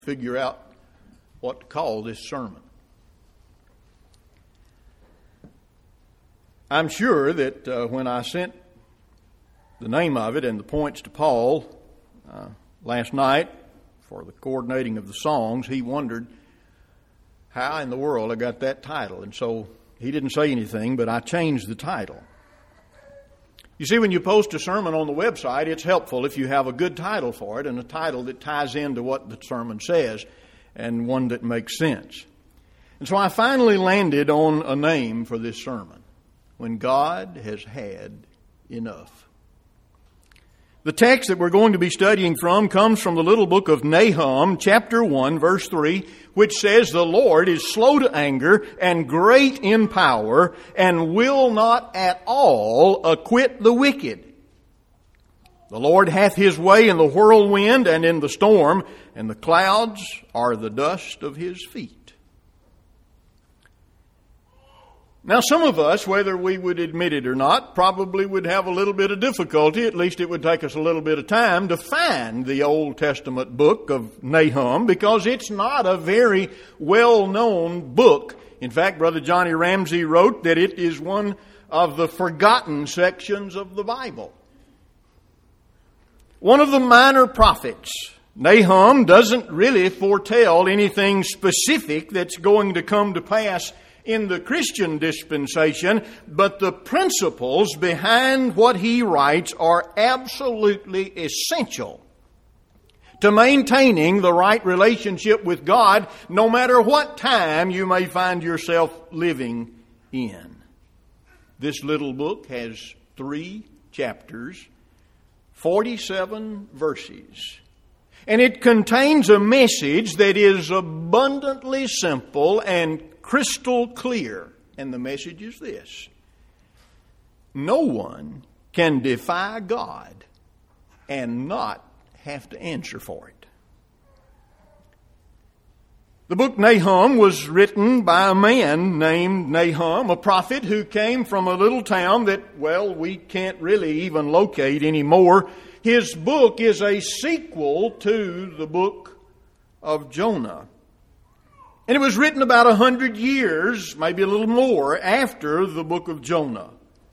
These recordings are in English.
figure out what to call this sermon. I'm sure that when I sent the name of it and the points to Paul last night for the coordinating of the songs, he wondered how in the world I got that title. And so he didn't say anything, but I changed the title. You see, when you post a sermon on the website, it's helpful if you have a good title for it and a title that ties into what the sermon says and one that makes sense. And so I finally landed on a name for this sermon: When God Has Had Enough. The text that we're going to be studying from comes from the little book of Nahum, chapter 1, verse 3, which says, "The Lord is slow to anger and great in power, and will not at all acquit the wicked. The Lord hath His way in the whirlwind and in the storm, and the clouds are the dust of His feet." Now, some of us, whether we would admit it or not, probably would have a little bit of difficulty. At least it would take us a little bit of time to find the Old Testament book of Nahum, because it's not a very well-known book. In fact, Brother Johnny Ramsey wrote that it is one of the forgotten sections of the Bible. One of the minor prophets. Nahum doesn't really foretell anything specific that's going to come to pass in the Christian dispensation, but the principles behind what he writes are absolutely essential to maintaining the right relationship with God, no matter what time you may find yourself living in. This little book has 3 chapters, 47 verses. And it contains a message that is abundantly simple and crystal clear. And the message is this: no one can defy God and not have to answer for it. The book Nahum was written by a man named Nahum, a prophet who came from a little town that, well, we can't really even locate anymore. His book is a sequel to the book of Jonah. And it was written about 100 years, maybe a little more, after the book of Jonah.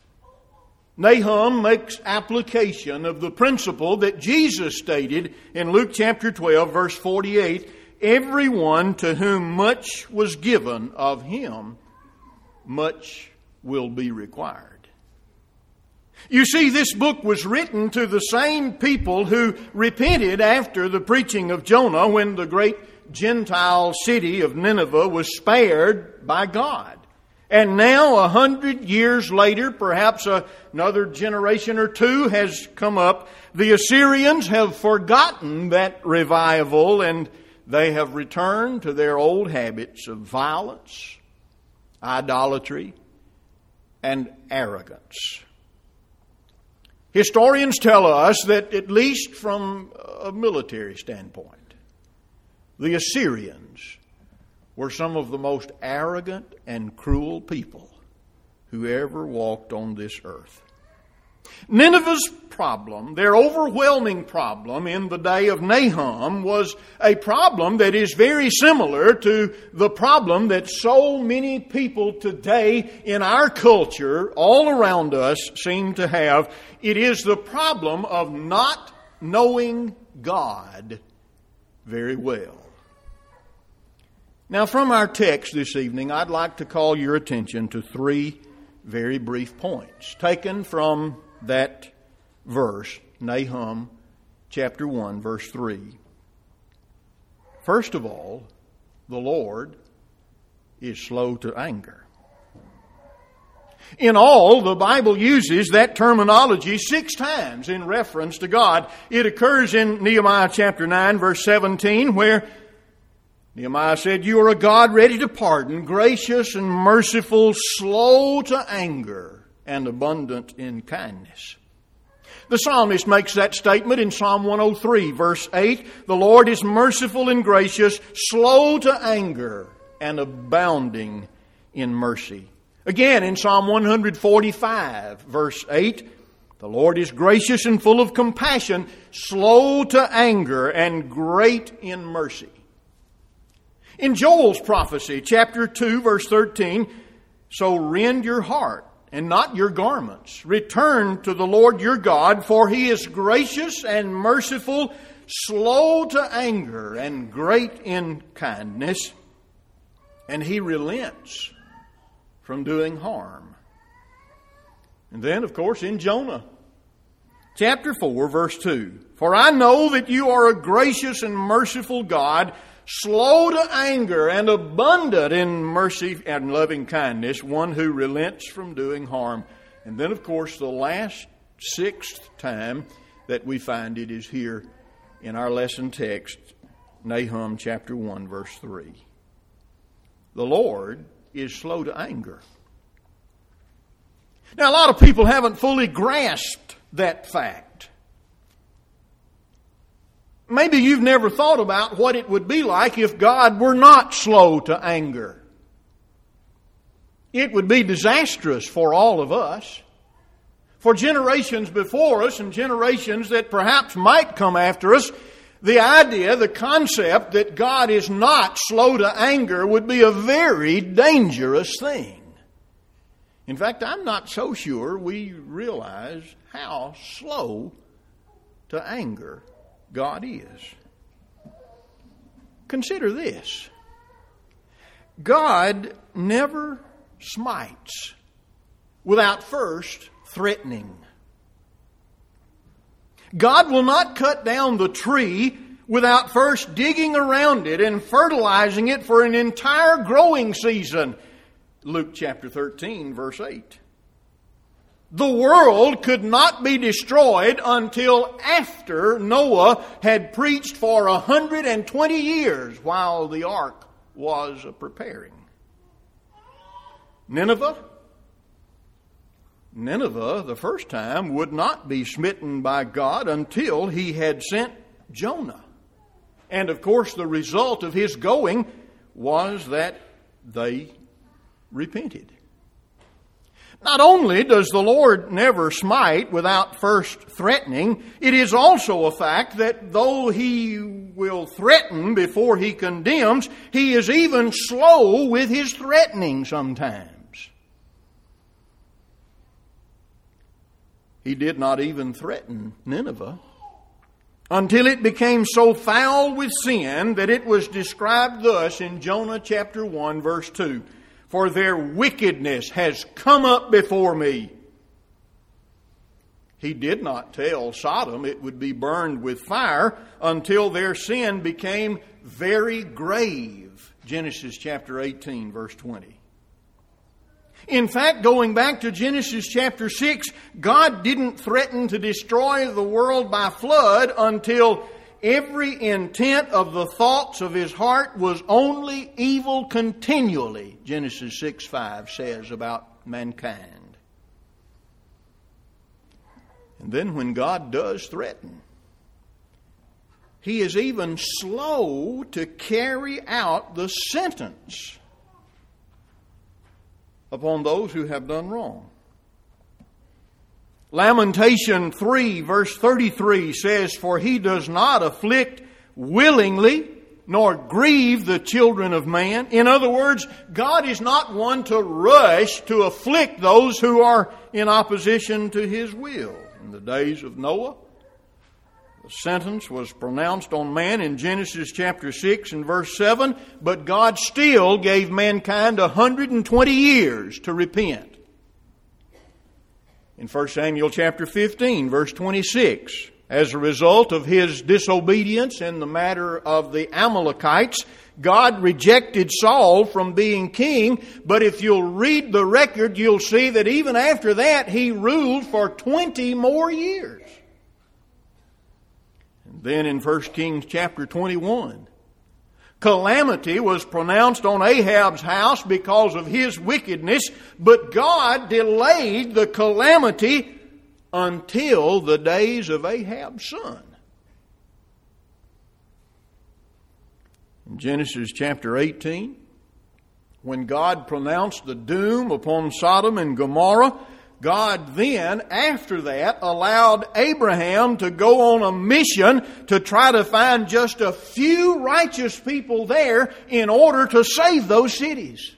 Nahum makes application of the principle that Jesus stated in Luke chapter 12, verse 48, "Everyone to whom much was given of him, much will be required." You see, this book was written to the same people who repented after the preaching of Jonah, when the great Gentile city of Nineveh was spared by God. And now, 100 years later, perhaps another generation or two has come up, the Assyrians have forgotten that revival, and they have returned to their old habits of violence, idolatry, and arrogance. Historians tell us that, at least from a military standpoint, the Assyrians were some of the most arrogant and cruel people who ever walked on this earth. Nineveh's problem, their overwhelming problem in the day of Nahum, was a problem that is very similar to the problem that so many people today in our culture, all around us, seem to have. It is the problem of not knowing God very well. Now, from our text this evening, I'd like to call your attention to 3 very brief points taken from that verse, Nahum chapter 1, verse 3. First of all, the Lord is slow to anger. In all, the Bible uses that terminology 6 times in reference to God. It occurs in Nehemiah chapter 9, verse 17, where Nehemiah said, "You are a God ready to pardon, gracious and merciful, slow to anger, and abundant in kindness." The psalmist makes that statement in Psalm 103, verse 8. "The Lord is merciful and gracious, slow to anger, and abounding in mercy." Again, in Psalm 145, verse 8, "The Lord is gracious and full of compassion, slow to anger, and great in mercy." In Joel's prophecy, chapter 2, verse 13, so rend your heart and not your garments. Return to the Lord your God, for He is gracious and merciful, slow to anger and great in kindness, and He relents from doing harm. And then, of course, in Jonah, chapter 4, verse 2, for I know that you are a gracious and merciful God, slow to anger and abundant in mercy and loving kindness, one who relents from doing harm. And then, of course, the last sixth time that we find it is here in our lesson text, Nahum chapter 1, verse 3. The Lord is slow to anger. Now, a lot of people haven't fully grasped that fact. Maybe you've never thought about what it would be like if God were not slow to anger. It would be disastrous for all of us. For generations before us and generations that perhaps might come after us, the idea, the concept that God is not slow to anger would be a very dangerous thing. In fact, I'm not so sure we realize how slow to anger God is. Consider this. God never smites without first threatening. God will not cut down the tree without first digging around it and fertilizing it for an entire growing season. Luke chapter 13, verse 8. The world could not be destroyed until after Noah had preached for 120 years while the ark was preparing. Nineveh, the first time, would not be smitten by God until He had sent Jonah. And of course, the result of his going was that they repented. Not only does the Lord never smite without first threatening, it is also a fact that though He will threaten before He condemns, He is even slow with His threatening sometimes. He did not even threaten Nineveh until it became so foul with sin that it was described thus in Jonah chapter 1, verse 2. For their wickedness has come up before me. He did not tell Sodom it would be burned with fire until their sin became very grave. Genesis chapter 18, verse 20. In fact, going back to Genesis chapter 6, God didn't threaten to destroy the world by flood until every intent of the thoughts of his heart was only evil continually, Genesis 6:5 says about mankind. And then when God does threaten, He is even slow to carry out the sentence upon those who have done wrong. Lamentation 3 verse 33 says, for He does not afflict willingly, nor grieve the children of man. In other words, God is not one to rush to afflict those who are in opposition to His will. In the days of Noah, the sentence was pronounced on man in Genesis chapter 6 and verse 7, but God still gave mankind 120 years to repent. In 1 Samuel chapter 15, verse 26, as a result of his disobedience in the matter of the Amalekites, God rejected Saul from being king, but if you'll read the record, you'll see that even after that, he ruled for 20 more years. And then in 1 Kings chapter 21, calamity was pronounced on Ahab's house because of his wickedness, but God delayed the calamity until the days of Ahab's son. In Genesis chapter 18, when God pronounced the doom upon Sodom and Gomorrah, God then, after that, allowed Abraham to go on a mission to try to find just a few righteous people there in order to save those cities.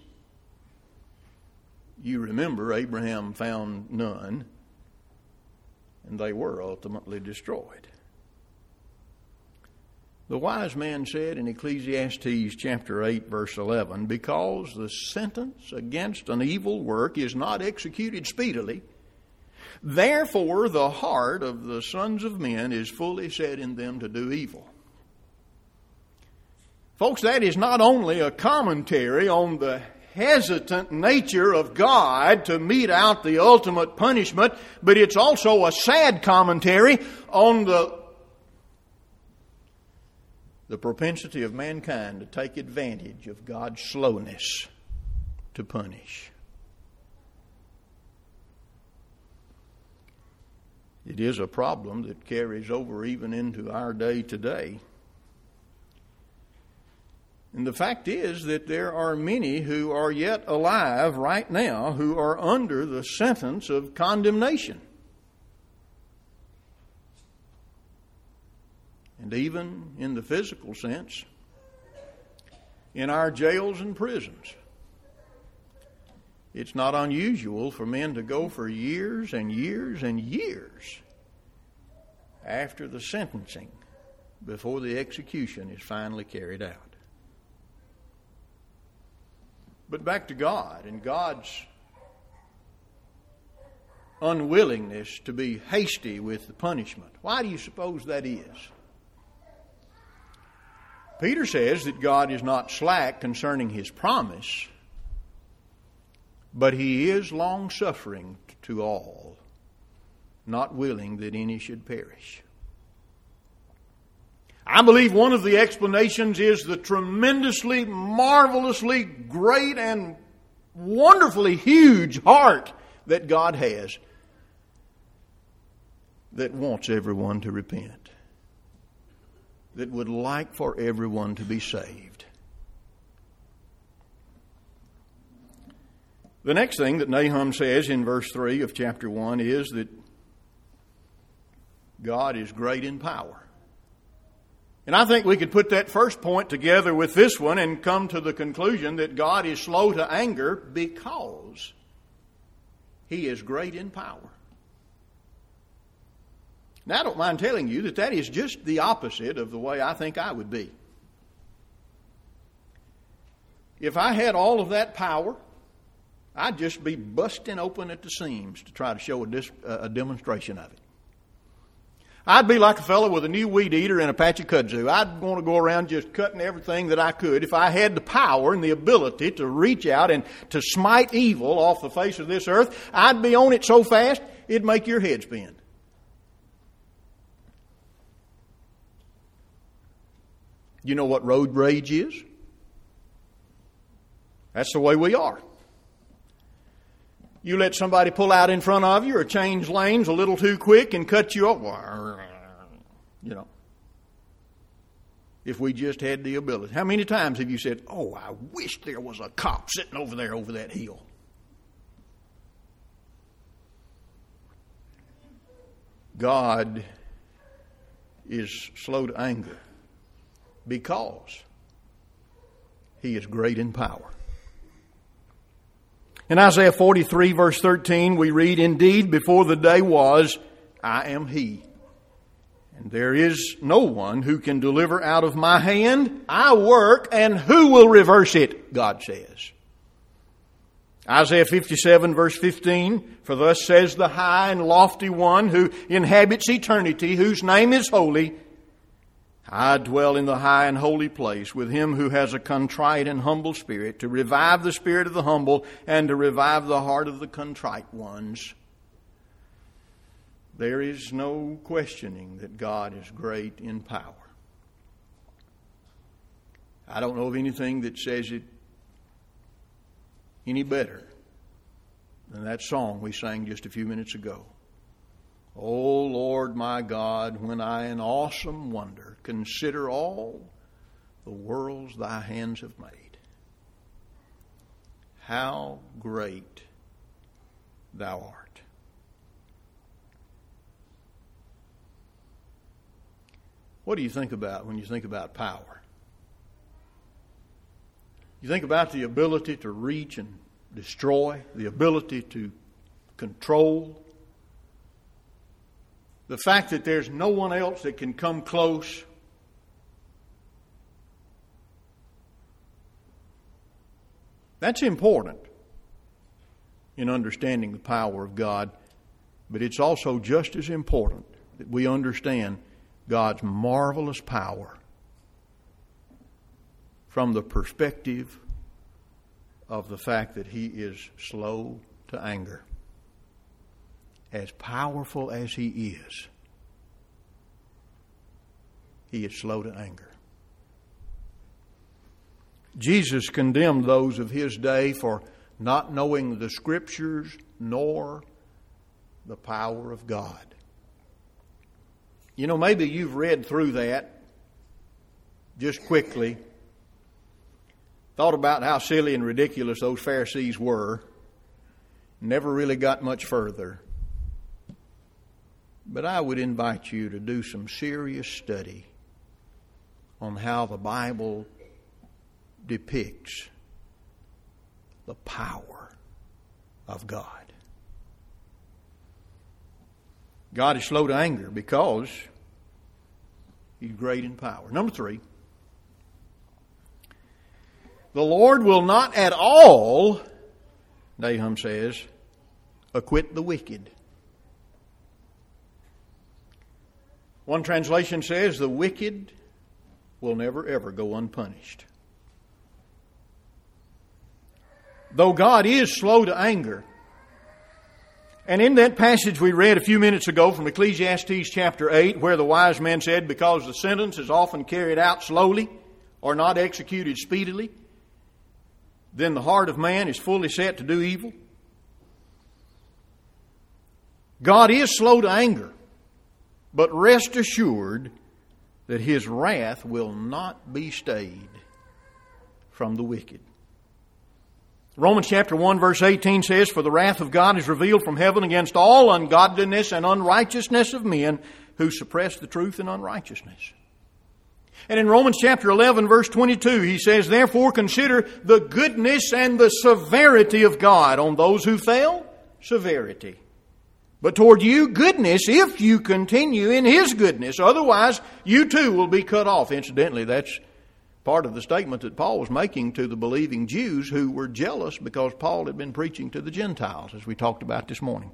You remember Abraham found none, and they were ultimately destroyed. The wise man said in Ecclesiastes chapter 8, verse 11, because the sentence against an evil work is not executed speedily, therefore the heart of the sons of men is fully set in them to do evil. Folks, that is not only a commentary on the hesitant nature of God to mete out the ultimate punishment, but it's also a sad commentary on the propensity of mankind to take advantage of God's slowness to punish. It is a problem that carries over even into our day today. And the fact is that there are many who are yet alive right now who are under the sentence of condemnation. And even in the physical sense, in our jails and prisons, it's not unusual for men to go for years and years and years after the sentencing before the execution is finally carried out. But back to God and God's unwillingness to be hasty with the punishment. Why do you suppose that is? Peter says that God is not slack concerning His promise, but He is long-suffering to all, not willing that any should perish. I believe one of the explanations is the tremendously, marvelously great and wonderfully huge heart that God has that wants everyone to repent, that would like for everyone to be saved. The next thing that Nahum says in verse 3 of chapter 1 is that God is great in power. And I think we could put that first point together with this one and come to the conclusion that God is slow to anger because He is great in power. Now, I don't mind telling you that that is just the opposite of the way I think I would be. If I had all of that power, I'd just be busting open at the seams to try to show a demonstration of it. I'd be like a fellow with a new weed eater and a patch of kudzu. I'd want to go around just cutting everything that I could. If I had the power and the ability to reach out and to smite evil off the face of this earth, I'd be on it so fast, it'd make your head spin. You know what road rage is? That's the way we are. You let somebody pull out in front of you or change lanes a little too quick and cut you off. You know. If we just had the ability. How many times have you said, oh, I wish there was a cop sitting over there over that hill? God is slow to anger because He is great in power. In Isaiah 43, verse 13, we read, indeed, before the day was, I am He. And there is no one who can deliver out of my hand. I work, and who will reverse it? God says. Isaiah 57, verse 15, for thus says the high and lofty one who inhabits eternity, whose name is holy. I dwell in the high and holy place with him who has a contrite and humble spirit, to revive the spirit of the humble and to revive the heart of the contrite ones. There is no questioning that God is great in power. I don't know of anything that says it any better than that song we sang just a few minutes ago. O Lord my God, when I in awesome wonder consider all the worlds thy hands have made, how great thou art. What do you think about when you think about power? You think about the ability to reach and destroy, the ability to control, the fact that there's no one else that can come close. That's important in understanding the power of God, but it's also just as important that we understand God's marvelous power from the perspective of the fact that He is slow to anger. As powerful as He is slow to anger. Jesus condemned those of His day for not knowing the Scriptures nor the power of God. You know, maybe you've read through that just quickly, thought about how silly and ridiculous those Pharisees were, never really got much further. But I would invite you to do some serious study on how the Bible depicts the power of God. God is slow to anger because He's great in power. Number 3, the Lord will not at all, Nahum says, acquit the wicked. One translation says the wicked will never ever go unpunished. Though God is slow to anger, and in that passage we read a few minutes ago from Ecclesiastes chapter 8, where the wise man said, because the sentence is often carried out slowly or not executed speedily, then the heart of man is fully set to do evil. God is slow to anger, but rest assured that His wrath will not be stayed from the wicked. Romans chapter 1 verse 18 says, for the wrath of God is revealed from heaven against all ungodliness and unrighteousness of men who suppress the truth in unrighteousness. And in Romans chapter 11 verse 22 he says, therefore consider the goodness and the severity of God. On those who fail, severity. But toward you, goodness, if you continue in His goodness. Otherwise, you too will be cut off. Incidentally, that's part of the statement that Paul was making to the believing Jews who were jealous because Paul had been preaching to the Gentiles, as we talked about this morning.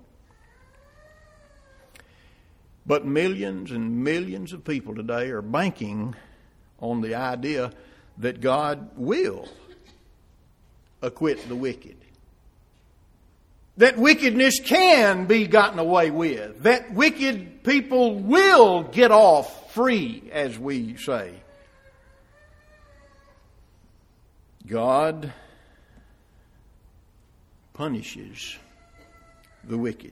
But millions and millions of people today are banking on the idea that God will acquit the wicked. That wickedness can be gotten away with. That wicked people will get off free, as we say. God punishes the wicked.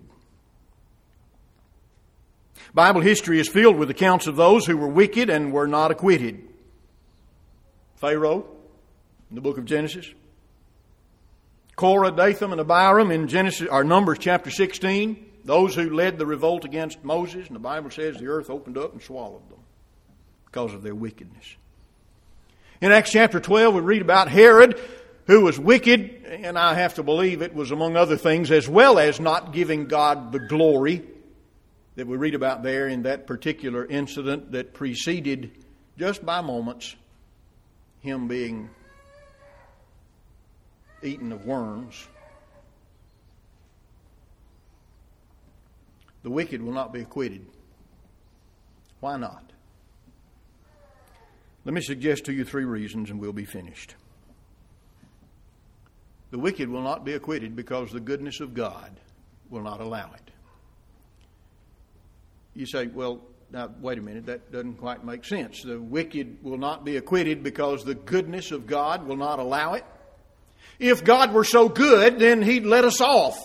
Bible history is filled with accounts of those who were wicked and were not acquitted. Pharaoh, in the book of Genesis. Korah, Dathan, and Abiram in Numbers chapter 16. Those who led the revolt against Moses. And the Bible says the earth opened up and swallowed them because of their wickedness. In Acts chapter 12 we read about Herod, who was wicked. And I have to believe it was among other things, as well as not giving God the glory that we read about there in that particular incident that preceded, just by moments, him being eaten of worms. The wicked will not be acquitted. Why not? Let me suggest to you 3 reasons and we'll be finished. The wicked will not be acquitted because the goodness of God will not allow it. You say, well, now wait a minute, that doesn't quite make sense. The wicked will not be acquitted because the goodness of God will not allow it. If God were so good, then He'd let us off.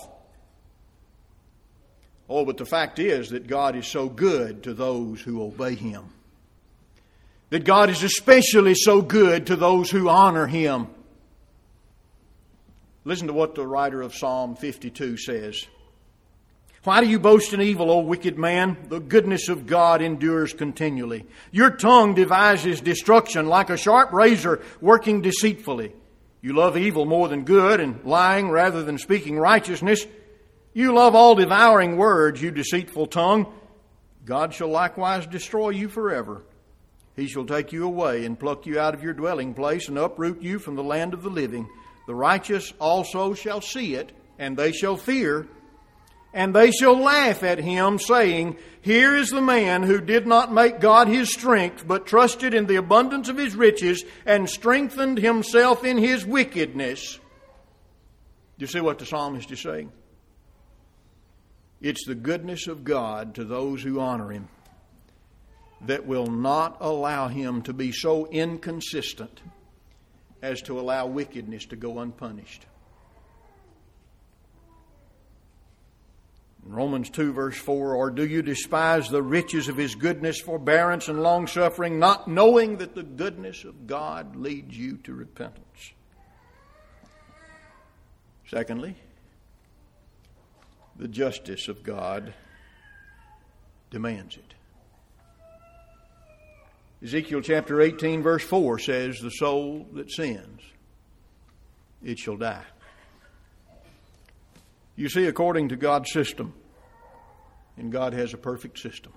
Oh, but the fact is that God is so good to those who obey Him. That God is especially so good to those who honor Him. Listen to what the writer of Psalm 52 says. Why do you boast in evil, O wicked man? The goodness of God endures continually. Your tongue devises destruction like a sharp razor working deceitfully. You love evil more than good, and lying rather than speaking righteousness. You love all devouring words, you deceitful tongue. God shall likewise destroy you forever. He shall take you away and pluck you out of your dwelling place and uproot you from the land of the living. The righteous also shall see it, and they shall fear. And they shall laugh at him, saying, Here is the man who did not make God his strength, but trusted in the abundance of his riches, and strengthened himself in his wickedness. Do you see what the psalmist is saying? It's the goodness of God to those who honor him that will not allow him to be so inconsistent as to allow wickedness to go unpunished. In Romans 2 verse 4, Or do you despise the riches of his goodness, forbearance, and long-suffering, not knowing that the goodness of God leads you to repentance? Secondly, the justice of God demands it. Ezekiel chapter 18 verse 4 says, The soul that sins, it shall die. You see, according to God's system, and God has a perfect system,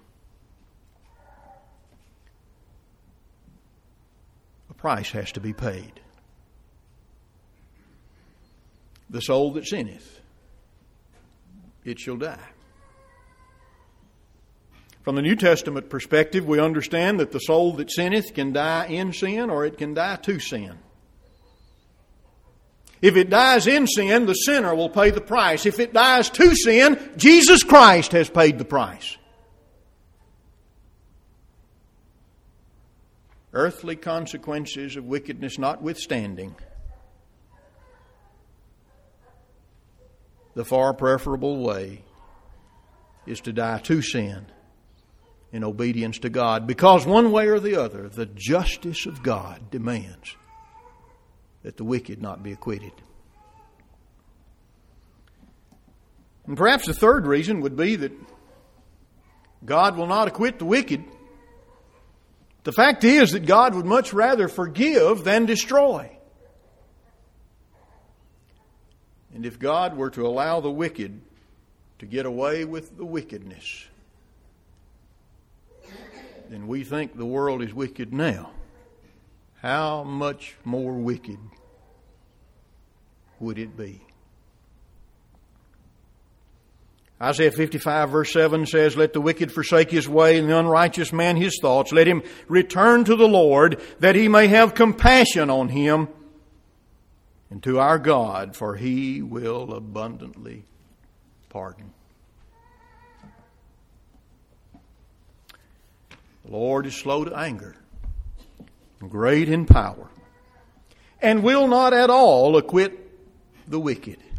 a price has to be paid. The soul that sinneth, it shall die. From the New Testament perspective, we understand that the soul that sinneth can die in sin or it can die to sin. If it dies in sin, the sinner will pay the price. If it dies to sin, Jesus Christ has paid the price. Earthly consequences of wickedness notwithstanding, the far preferable way is to die to sin in obedience to God. Because one way or the other, the justice of God demands that the wicked not be acquitted. And perhaps the third reason would be that God will not acquit the wicked. The fact is that God would much rather forgive than destroy. And if God were to allow the wicked to get away with the wickedness, then we think the world is wicked now. How much more wicked would it be? Isaiah 55 verse 7 says, Let the wicked forsake his way and the unrighteous man his thoughts. Let him return to the Lord, that he may have compassion on him, and to our God, for he will abundantly pardon. The Lord is slow to anger, great in power, and will not at all acquit the wicked.